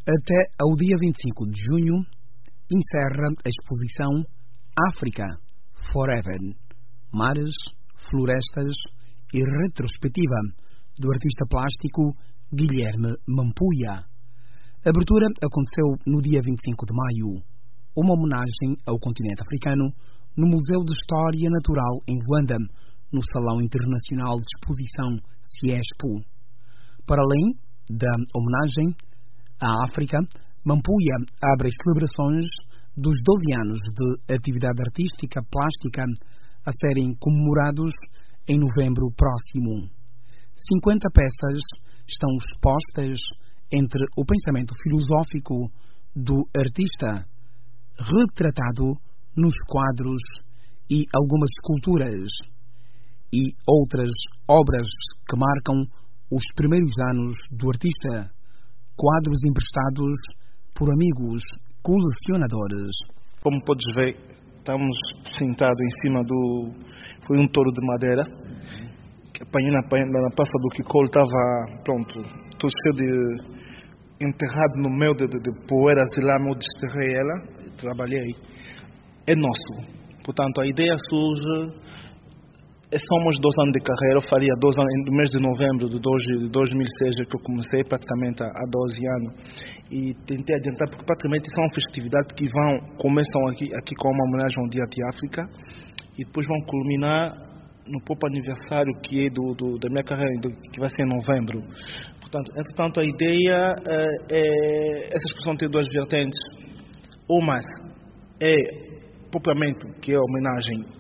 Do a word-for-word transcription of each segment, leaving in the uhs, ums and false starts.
Até ao dia vinte e cinco de junho, encerra a exposição África Forever, Mares, Florestas e Retrospectiva, do artista plástico Guilherme Mampuia. A abertura aconteceu no dia vinte e cinco de maio, uma homenagem ao continente africano no Museu de História Natural em Luanda, no Salão Internacional de Exposição Ciespo. Para além da homenagem à África, Mampuia abre as celebrações dos doze anos de atividade artística plástica a serem comemorados em novembro próximo. cinquenta peças estão expostas entre o pensamento filosófico do artista, retratado nos quadros e algumas esculturas, e outras obras que marcam os primeiros anos do artista, quadros emprestados por amigos colecionadores. Como podes ver, estamos sentados em cima do... Foi um touro de madeira que apanhei na, na praça do Kikol, estava pronto, todo cheio de... enterrado no meio de, de, de poeiras, e lá eu desterrei ela, trabalhei. É nosso. Portanto, a ideia surge... Somos dois anos de carreira, eu faria dois anos, no mês de novembro de dois mil e seis que eu comecei, praticamente há doze anos. E tentei adiantar, porque praticamente são festividades que vão, começam aqui, aqui com uma homenagem ao Dia de África, e depois vão culminar no próprio aniversário que é do, do, da minha carreira, do, que vai ser em novembro. Portanto, entretanto, a ideia é, é essa exposição tem duas vertentes. Uma é, propriamente, que é a homenagem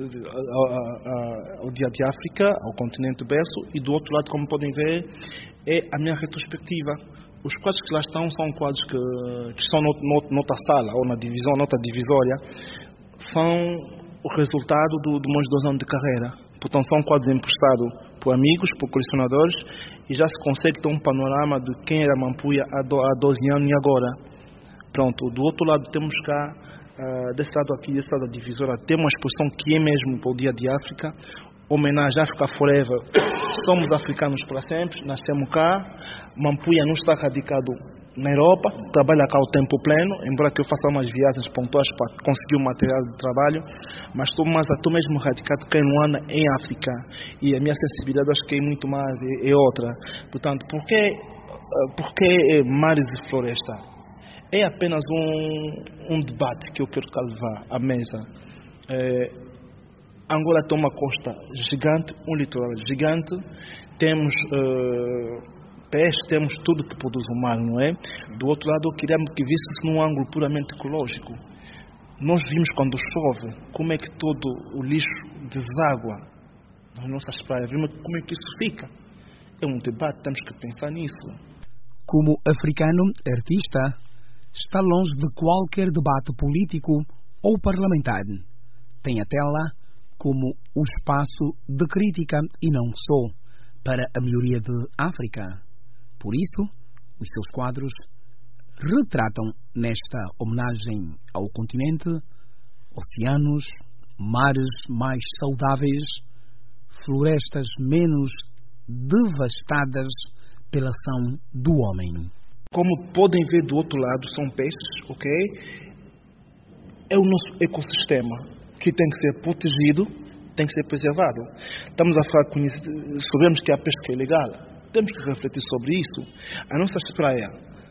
ao Dia de África, ao continente berço, e do outro lado, como podem ver, é a minha retrospectiva. Os quadros que lá estão são quadros que, que estão noutra sala, ou na divisão, noutra divisória, são o resultado do, do meus dois anos de carreira. Portanto, são quadros emprestados por amigos, por colecionadores, e já se consegue ter um panorama de quem era Mampuia há doze anos e agora. Pronto, do outro lado temos cá, Uh, desse lado aqui, desse lado da divisória, tem uma exposição que é mesmo para o Dia de África, homenagem à África Forever. Somos africanos para sempre, nascemos cá. Mampuia não está radicado na Europa, trabalha cá o tempo pleno, embora que eu faça umas viagens pontuais para conseguir o material de trabalho, mas estou, mas estou mesmo radicado cá em Luanda, em África, e a minha sensibilidade acho que é muito mais, é, é outra. Portanto, por que, por que mares e floresta? É apenas um, um debate que eu quero levar à mesa. É, Angola tem uma costa gigante, um litoral gigante, temos uh, peixe, temos tudo que produz o mar, não é? Do outro lado, eu queria que visse-se num ângulo puramente ecológico. Nós vimos quando chove, como é que todo o lixo deságua nas nossas praias, vimos como é que isso fica. É um debate, temos que pensar nisso. Como africano, artista, está longe de qualquer debate político ou parlamentar. Tem a tela como o espaço de crítica e não só para a melhoria de África. Por isso, os seus quadros retratam nesta homenagem ao continente oceanos, mares mais saudáveis, florestas menos devastadas pela ação do homem. Como podem ver do outro lado, são peixes, ok? É o nosso ecossistema que tem que ser protegido, tem que ser preservado. Estamos a falar, sabemos que a pesca é ilegal, temos que refletir sobre isso. A nossa praia,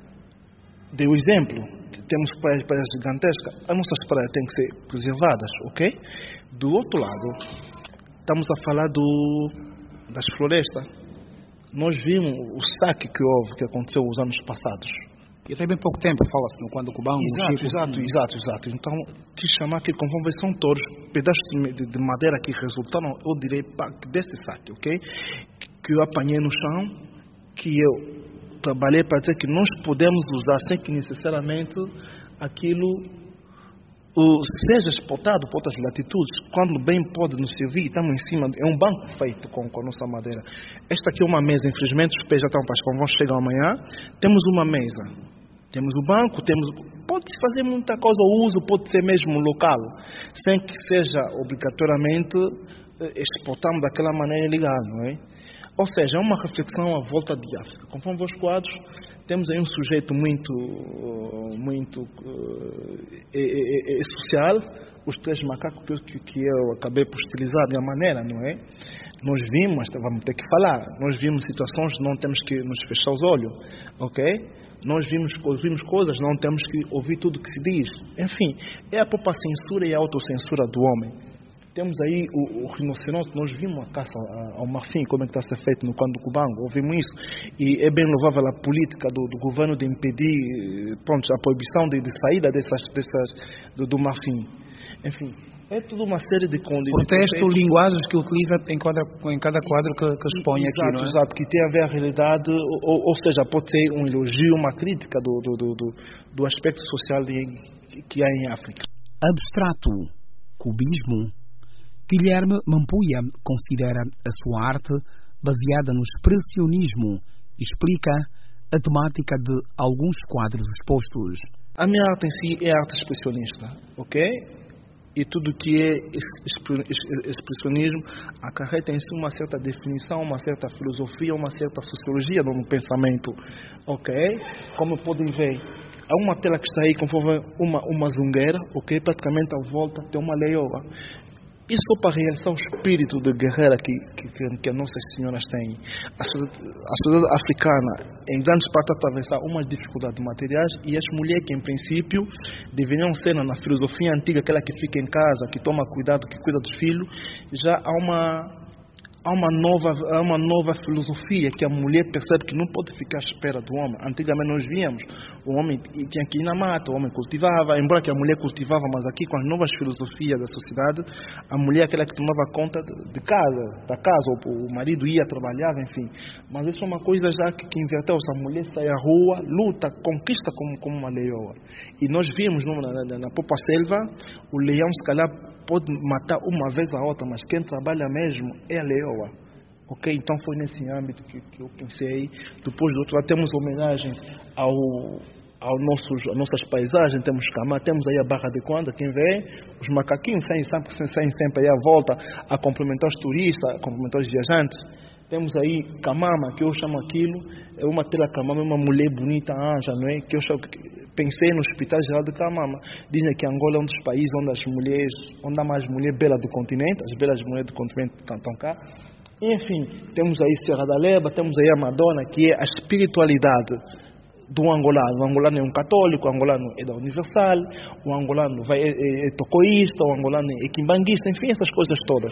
deu exemplo, temos praias, praias gigantescas, as nossas praias têm que ser preservadas, ok? Do outro lado, estamos a falar do, das florestas. Nós vimos o saque que houve, que aconteceu nos anos passados. E até bem pouco tempo, fala-se no quando o Cubango... Exato, Chico, exato, hum. exato, exato. Então, quis chamar aqui, conforme são todos pedaços de, de madeira que resultaram, eu direi, desse saque, ok? Que eu apanhei no chão, que eu trabalhei para dizer que nós podemos usar sem que necessariamente aquilo o, seja exportado para outras latitudes, quando bem pode nos servir. Estamos em cima, é um banco feito com, com a nossa madeira. Esta aqui é uma mesa, infelizmente os pés já estão para as vão chegar amanhã. Temos uma mesa, temos o banco, temos, pode-se fazer muita coisa, o uso pode ser mesmo local, sem que seja obrigatoriamente exportamos daquela maneira ilegal, não é? Ou seja, é uma reflexão à volta de África. Conforme os quadros, temos aí um sujeito muito, muito é, é, é social, os três macacos que, que eu acabei por utilizar de uma maneira, não é? Nós vimos, vamos ter que falar, nós vimos situações, não temos que nos fechar os olhos, ok? Nós vimos, ouvimos coisas, não temos que ouvir tudo o que se diz. Enfim, é a própria censura e a autocensura do homem. Temos aí o, o rinoceronte, nós vimos a caça ao marfim, como é que está a ser feito no Congo do Cubango, ouvimos isso, e é bem louvável a política do, do governo de impedir, pronto, a proibição de, de saída dessas, dessas, do, do marfim. Enfim, é toda uma série de condições. Protesto, linguagens que utiliza em cada, em cada quadro que, que expõe exato, aqui, não é? Exato, que tem a ver a realidade, ou, ou seja, pode ser um elogio, uma crítica do, do, do, do, do aspecto social de, que há em África. Abstrato, cubismo. Guilherme Mampuia considera a sua arte baseada no expressionismo e explica a temática de alguns quadros expostos. A minha arte em si é arte expressionista, ok? E tudo que é expressionismo acarreta em si uma certa definição, uma certa filosofia, uma certa sociologia no pensamento, ok? Como podem ver, há uma tela que está aí conforme uma, uma zungueira, ok? Praticamente à volta tem uma leioa. Isso para realçar o espírito de guerreira que, que, que as nossas senhoras têm. A sociedade, a sociedade africana, em grandes partes, atravessa umas dificuldades materiais e as mulheres que, em princípio, deveriam ser, na filosofia antiga, aquela que fica em casa, que toma cuidado, que cuida dos filhos, já há uma... Há uma, nova, há uma nova filosofia que a mulher percebe que não pode ficar à espera do homem. Antigamente nós víamos, o homem tinha que ir na mata, o homem cultivava, embora que a mulher cultivava, mas aqui com as novas filosofias da sociedade, a mulher é aquela que tomava conta de casa, da casa, ou o marido ia, trabalhava, enfim. Mas isso é uma coisa já que, que inverteu, a mulher sai à rua, luta, conquista como, como uma leoa. E nós vimos no, na, na, na própria selva, o leão se calhar pode matar uma vez a outra, mas quem trabalha mesmo é a leoa. Ok? Então foi nesse âmbito que, que eu pensei. Depois do outro lado temos homenagem ao, ao nossos, às nossas paisagens, temos Camá, temos aí a Barra de Quanda, quem vê, os macaquinhos saem sempre, saem sempre aí à volta a cumprimentar os turistas, a cumprimentar os viajantes. Temos aí Camama, que eu chamo aquilo, é uma tela Camama, uma mulher bonita, anja, não é? Que eu chamo, pensei no Hospital Geral de Camama. Dizem que Angola é um dos países onde as mulheres, onde há mais mulheres belas do continente, as belas mulheres do continente estão cá. Enfim, temos aí Serra da Leba, temos aí a Madonna, que é a espiritualidade do angolano. O angolano é um católico, o angolano é da Universal, o angolano vai, é, é, é tocoísta, o angolano é quimbanguista, enfim, essas coisas todas.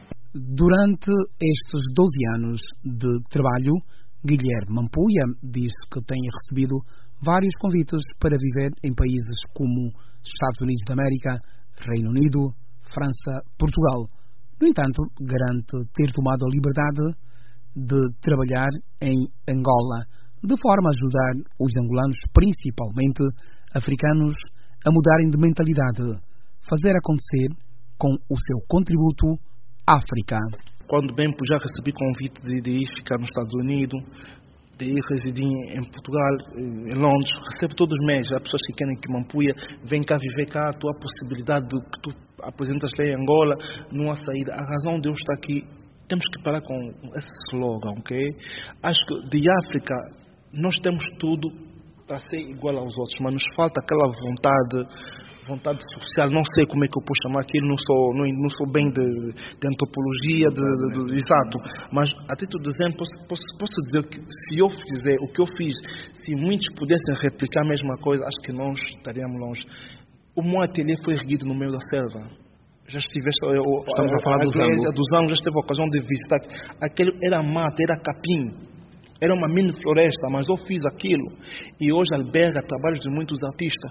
Durante estes doze anos de trabalho, Guilherme Mampuia diz que tem recebido vários convites para viver em países como Estados Unidos da América, Reino Unido, França, Portugal. No entanto, garante ter tomado a liberdade de trabalhar em Angola, de forma a ajudar os angolanos, principalmente africanos, a mudarem de mentalidade, fazer acontecer com o seu contributo África. Quando bem já recebi convite de, de ir ficar nos Estados Unidos, de ir residir em Portugal, em Londres, recebo todos os meses. Há pessoas que querem que Mampuia vem cá viver cá, a tua possibilidade de que tu apresentas lá em Angola, não há saída. A razão de eu estar aqui, temos que parar com esse slogan, ok? Acho que de África nós temos tudo para ser igual aos outros, mas nos falta aquela vontade vontade social, não sei como é que eu posso chamar aquilo, não sou, não, não sou bem de, de antropologia, de, de, de, de, exato, mas a título de exemplo, posso, posso, posso dizer que se eu fizer o que eu fiz, se muitos pudessem replicar a mesma coisa, acho que nós estaríamos longe. O meu ateliê foi erguido no meio da selva. Já estive, eu, Estamos a, a falar a, a dos igreja anos. dos anos, já tive a ocasião de visitar. Aquilo era mata, era capim. Era uma mini floresta, mas eu fiz aquilo e hoje alberga trabalhos de muitos artistas.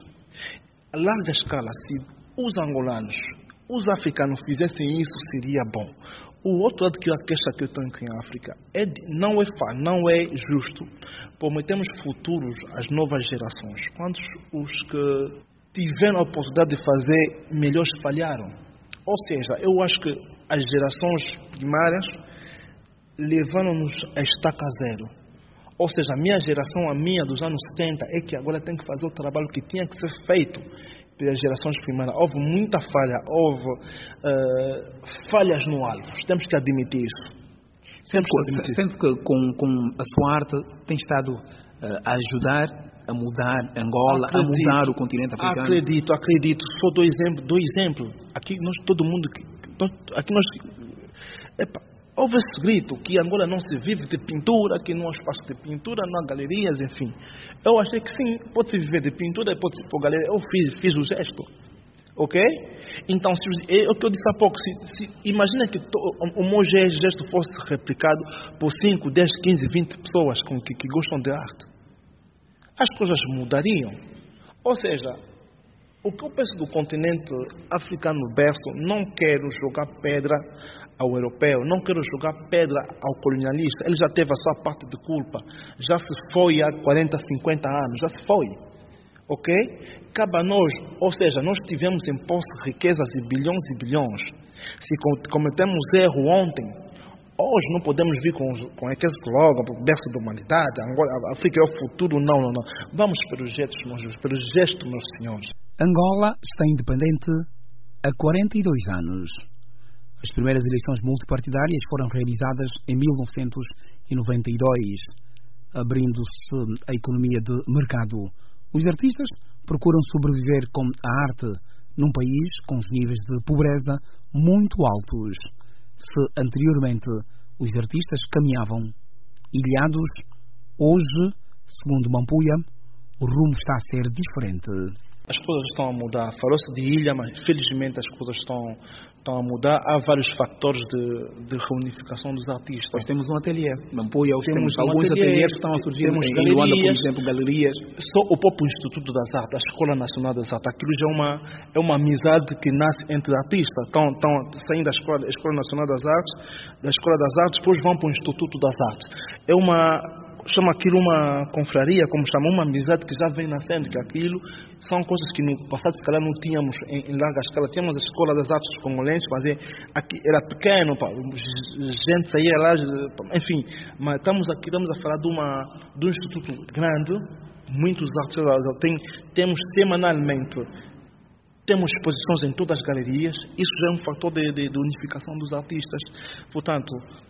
A larga escala, se os angolanos, os africanos fizessem isso, seria bom. O outro lado que eu queixa que eu tenho aqui em África é de, não é fácil, não é justo. Prometemos futuros às novas gerações. Quantos os que tiveram a oportunidade de fazer melhores falharam? Ou seja, eu acho que as gerações primárias levaram-nos a estaca zero. Ou seja, a minha geração, a minha dos anos setenta, é que agora tem que fazer o trabalho que tinha que ser feito pelas gerações primárias. Houve muita falha, houve uh, falhas no alvo. Temos que admitir isso. Temos que admitir. Sendo que com, com a sua arte tem estado a ajudar a mudar Angola, acredito, a mudar o continente africano? Acredito, acredito. Só dois exemplos. Dois exemplos. Aqui nós, todo mundo, aqui nós, epa, houve esse grito que Angola não se vive de pintura, que não há espaço de pintura, não há galerias, enfim. Eu achei que sim, pode-se viver de pintura, pode-se pôr galeria. Eu fiz, fiz o gesto. Ok? Então, se, é o que eu disse há pouco, se, se, imagina que to, o, o meu gesto fosse replicado por cinco, dez, quinze, vinte pessoas com, que, que gostam de arte. As coisas mudariam. Ou seja, o que eu penso do continente africano berço, não quero jogar pedra ao europeu, não quero jogar pedra ao colonialista. Ele já teve a sua parte de culpa. Já se foi há quarenta, cinquenta anos, já se foi. Ok? Cabe a nós, ou seja, nós tivemos em posse riquezas de bilhões e bilhões. Se cometemos erro ontem, hoje não podemos vir com, com aquele slogan, o berço da humanidade, Angola, a África é o futuro, não, não, não. Vamos pelos gestos, meus, pelos gestos, meus senhores. Angola está independente há quarenta e dois anos. As primeiras eleições multipartidárias foram realizadas em mil novecentos e noventa e dois, abrindo-se a economia de mercado. Os artistas procuram sobreviver com a arte num país com os níveis de pobreza muito altos. Se anteriormente os artistas caminhavam ilhados, hoje, segundo Mampuia, o rumo está a ser diferente. As coisas estão a mudar. Falou-se de ilha, mas felizmente as coisas estão, estão a mudar. Há vários fatores de, de reunificação dos artistas. Nós temos um ateliê. Mampuia, temos, temos um alguns ateliês que estão a surgir temos em Luanda, por exemplo, galerias. Só o próprio Instituto das Artes, a Escola Nacional das Artes, aquilo já é uma, é uma amizade que nasce entre artistas. Estão, estão saindo da Escola, Escola Nacional das Artes, da Escola das Artes, depois vão para o Instituto das Artes. É uma... chama aquilo uma confraria, como chama, uma amizade que já vem nascendo, que aquilo são coisas que no passado se calhar não tínhamos em, em larga escala. Tínhamos a Escola das Artes Congolenses, mas é, aqui era pequeno, pá, gente saía lá, enfim, mas estamos aqui, estamos a falar de, uma, de um instituto grande, muitos artistas, tem, temos semanalmente, temos exposições em todas as galerias, isso já é um fator de, de, de unificação dos artistas, portanto,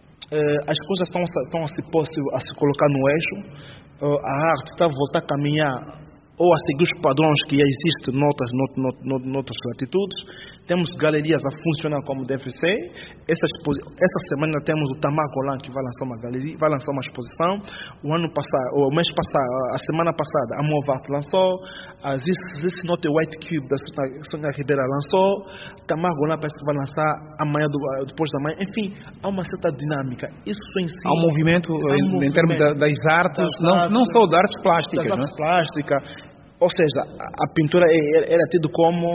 as coisas estão, estão a, se, a se colocar no eixo, a arte está a voltar a caminhar ou a seguir os padrões que existem noutras, noutras, noutras latitudes. Temos galerias a funcionar como deve ser. Essa, essa semana temos o Tamar Golan, que vai lançar uma galeria, vai lançar uma exposição. O ano passado, ou o mês passado, a semana passada, a Movat lançou. A This Not a White Cube da Sônia Ribeira lançou. Tamar Golan parece que vai lançar amanhã, depois da manhã. Enfim, há uma certa dinâmica. Isso em si. Há um movimento, há um em, movimento em termos da, das artes, das não, artes, não só de artes plásticas. Das artes plásticas. Ou seja, a, a pintura era tido como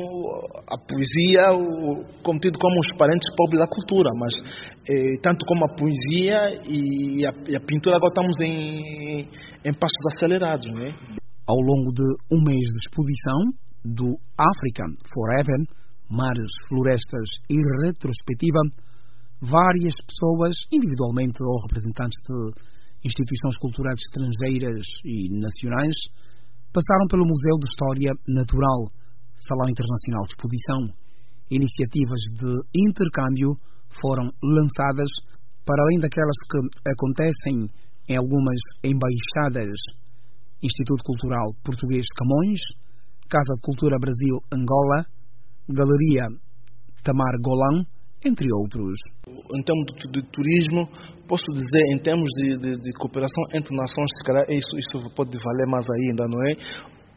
a poesia, como tido como os parentes pobres da cultura, mas eh, tanto como a poesia e a, e a pintura agora estamos em, em passos acelerados, não é? Ao longo de um mês de exposição do Africa Forever, Mares, Florestas e Retrospectiva, várias pessoas, individualmente ou representantes de instituições culturais estrangeiras e nacionais, passaram pelo Museu de História Natural, Salão Internacional de Exposição. Iniciativas de intercâmbio foram lançadas para além daquelas que acontecem em algumas embaixadas. Instituto Cultural Português Camões, Casa de Cultura Brasil Angola, Galeria Tamar Golan, entre outros. Em termos de, de turismo, posso dizer, em termos de, de, de cooperação entre nações, se calhar isso, isso pode valer mais ainda, não é?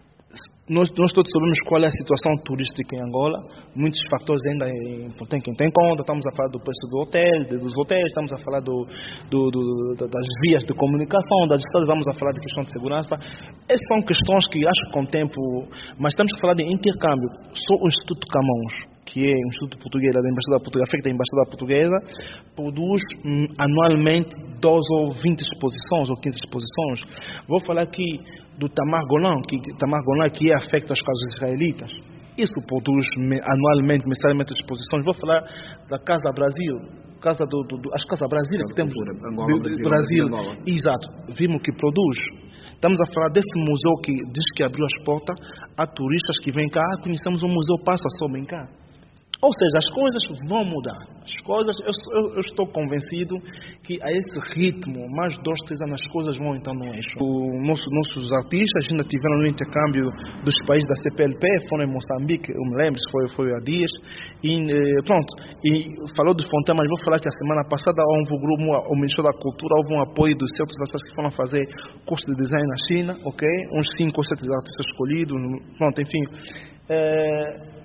Nós, nós todos sabemos qual é a situação turística em Angola, muitos fatores ainda tem quem tem conta, estamos a falar do preço do hotel, de, dos hotéis, estamos a falar do, do, do, das vias de comunicação, das estradas, vamos a falar de questão de segurança. Essas são questões que acho que com o tempo, mas estamos a falar de intercâmbio. Só o Instituto Camões, que é o Instituto Português da Embaixada Portuguesa, feita da Embaixada Portuguesa, produz hum, anualmente doze ou vinte exposições, ou quinze exposições. Vou falar aqui do Tamar Golan, que, Tamar Golan, que é afeto às causas israelitas. Isso produz anualmente, mensalmente exposições. Vou falar da Casa Brasil, casa do, do, do, as Casas Brasília que temos Angola, do, Brasil, Brasil. Angola. Exato, vimos que produz. Estamos a falar desse museu que diz que abriu as portas a turistas que vêm cá. Ah, conhecemos um museu, passa só bem cá. Ou seja, as coisas vão mudar. As coisas, eu, eu, eu estou convencido que a esse ritmo, mais dois, três anos, as coisas vão entrar no eixo. Os nosso, nossos artistas ainda tiveram no intercâmbio dos países da C P L P, foram em Moçambique, eu me lembro, foi, foi há dias. E pronto, e falou do Fontaine, mas vou falar que a semana passada houve um grupo, o Ministério da Cultura, houve um apoio dos certos artistas que foram fazer curso de design na China, ok? Uns cinco ou sete artistas escolhidos, pronto, enfim. É,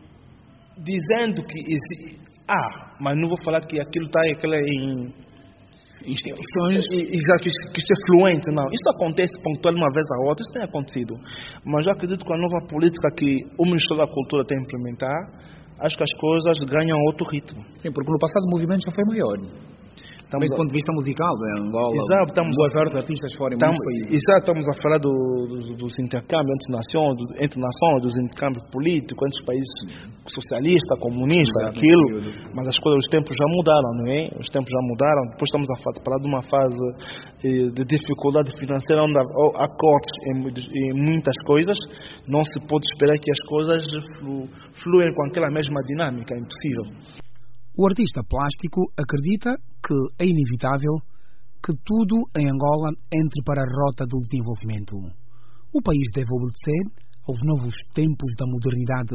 dizendo que ah, mas não vou falar que aquilo está em instituições que, que isso é fluente, não. Isso acontece pontual uma vez a outra, isso tem acontecido. Mas eu acredito que a nova política que o Ministério da Cultura tem a implementar, acho que as coisas ganham outro ritmo. Sim, porque no passado o movimento já foi maior. Estamos do ponto de vista musical, em Angola, exato, estamos boas horas de artistas fora em estamos, muitos países. Exato, estamos a falar do, do, dos intercâmbios entre nações, do, entre nações, dos intercâmbios políticos, entre os países socialistas, comunistas, exato, aquilo, mas as coisas, os tempos já mudaram, não é? Os tempos já mudaram, depois estamos a falar de uma fase eh, de dificuldade financeira, onde há cortes em, em muitas coisas, não se pode esperar que as coisas flu, fluem com aquela mesma dinâmica, é impossível. O artista plástico acredita que é inevitável que tudo em Angola entre para a rota do desenvolvimento. O país deve obedecer aos novos tempos da modernidade,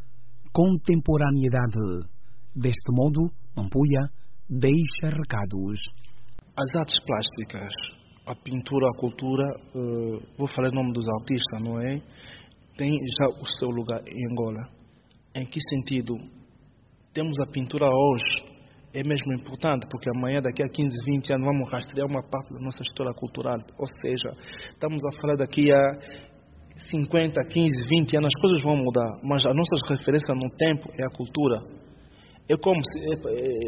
contemporaneidade. Deste modo, Mampuia deixa recados. As artes plásticas, a pintura, a cultura, uh, vou falar o nome dos artistas, não é? Tem já o seu lugar em Angola. Em que sentido? Temos a pintura hoje, é mesmo importante, porque amanhã, daqui a quinze, vinte anos, vamos rastrear uma parte da nossa história cultural. Ou seja, estamos a falar daqui a cinquenta, quinze, vinte anos, as coisas vão mudar, mas as nossas referências no tempo é a cultura. É como se... É,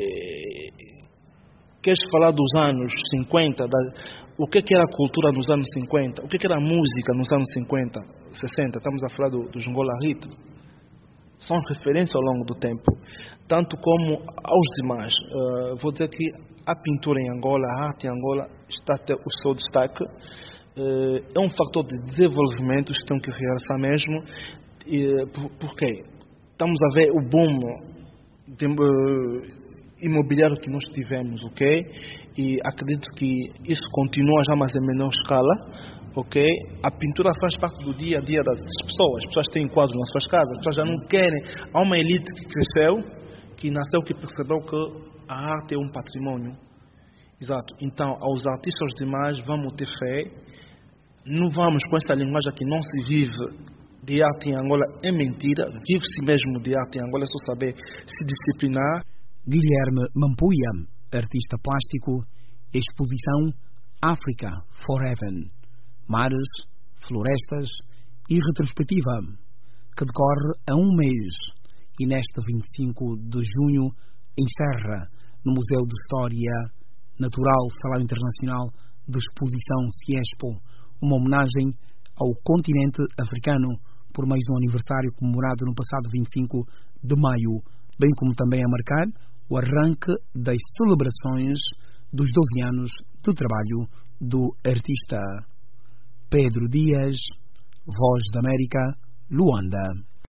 é, queres falar dos anos cinquenta, da, o que, que era a cultura nos anos cinquenta, o que, que era a música nos anos cinquenta, sessenta, estamos a falar do, do Jongola Ritmo. São referências ao longo do tempo, tanto como aos demais. Uh, vou dizer que a pintura em Angola, a arte em Angola, está a ter o seu destaque. Uh, é um fator de desenvolvimento que tem que realçar mesmo. Uh, por, por quê? Estamos a ver o boom de, uh, imobiliário que nós tivemos, ok? E acredito que isso continua já, mas em menor escala. Ok? A pintura faz parte do dia a dia das pessoas. As pessoas têm quadros nas suas casas. As pessoas já não querem. Há uma elite que cresceu, que nasceu, que percebeu que a arte é um patrimônio. Exato. Então, aos artistas aos demais, vamos ter fé. Não vamos com essa linguagem que não se vive de arte em Angola. É mentira. Vive-se mesmo de arte em Angola. É só saber se disciplinar. Guilherme Mampuia, artista plástico, exposição África Forever. Mares, florestas e retrospectiva, que decorre a um mês e neste vinte e cinco de junho encerra no Museu de História Natural Salão Internacional de Exposição Ciespo uma homenagem ao continente africano por mais um aniversário comemorado no passado vinte e cinco de maio, bem como também a marcar o arranque das celebrações dos doze anos de trabalho do artista. Pedro Dias, Voz da América, Luanda.